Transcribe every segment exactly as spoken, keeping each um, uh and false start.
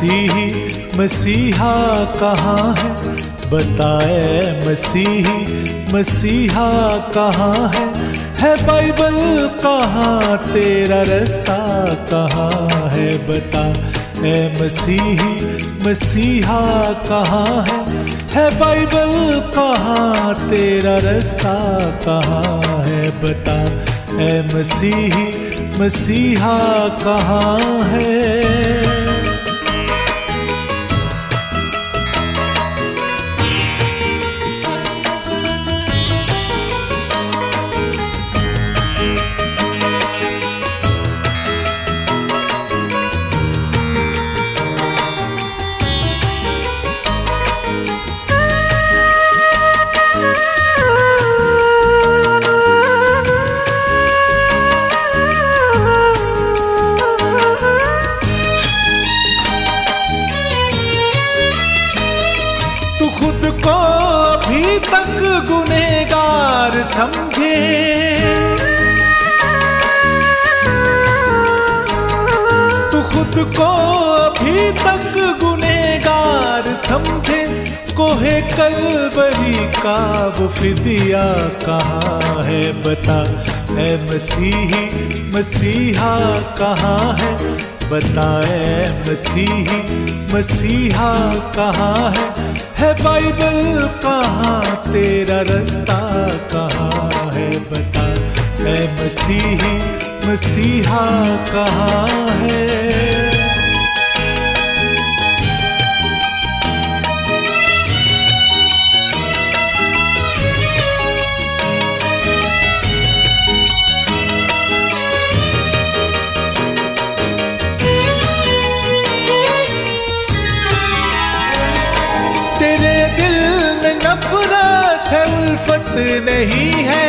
मसीही मसीहा कहाँ है, बताए मसीही मसीहा कहाँ है। है बाइबल कहाँ, तेरा रास्ता कहाँ है, बता ए मसीही मसीहा कहाँ है। है बाइबल कहाँ, तेरा रास्ता कहाँ है, बता ए मसीही मसीहा कहाँ है। खुद को अभी तक गुनहगार समझे, तू खुद को अभी तक गुनहगार समझे। कोहे कलवरी का वो फिदिया कहाँ है, बता ए मसीही मसीहा कहाँ है, बताए मसीही मसीहा कहाँ है। है बाइबल कहाँ, तेरा रास्ता कहाँ है, बता ए मसीही मसीहा कहाँ है। तेरे दिल में नफरत है, उल्फत नहीं है।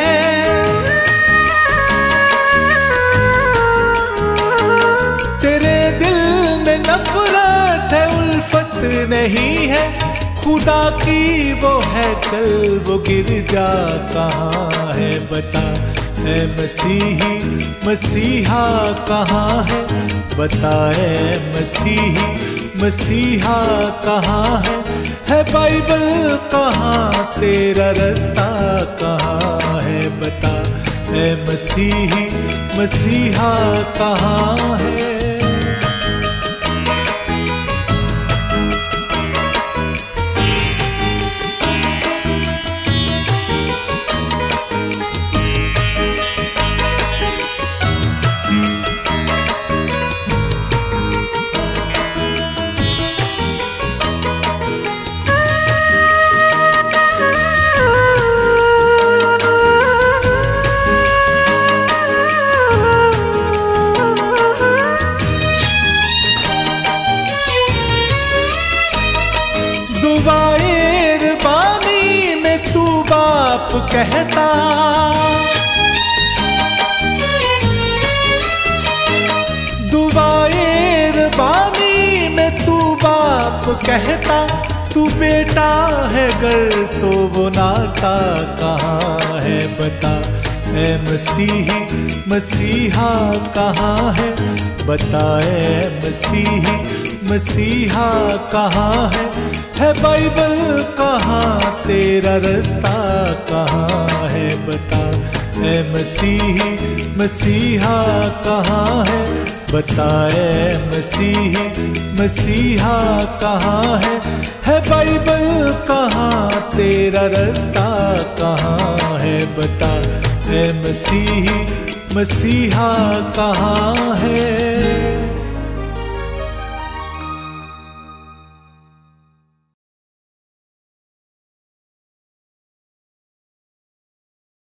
तेरे दिल में नफरत है, उल्फत नहीं है। खुदा की वो है कल, वो गिरजा कहाँ है, बता ए मसीही मसीहा कहाँ है, बताए मसीही मसीहा कहाँ है। है बाइबल कहाँ, तेरा रास्ता कहाँ है, बता ए मसीही मसीहा कहाँ है। दुआएर बानी में तू बाप कहता, दुआएर बानी में तू बाप कहता। तू बेटा है गर तो वो नाता कहाँ है, बता ए मसीही मसीहा कहाँ है, बताए मसीही मसीहा कहाँ है। है बाइबल कहाँ, तेरा रास्ता कहाँ है, बता ए मसीही मसीहा कहाँ है, बताए मसीही मसीहा कहाँ है। है बाइबल कहाँ, तेरा रास्ता कहाँ है, बता ए मसीही मसीहा कहाँ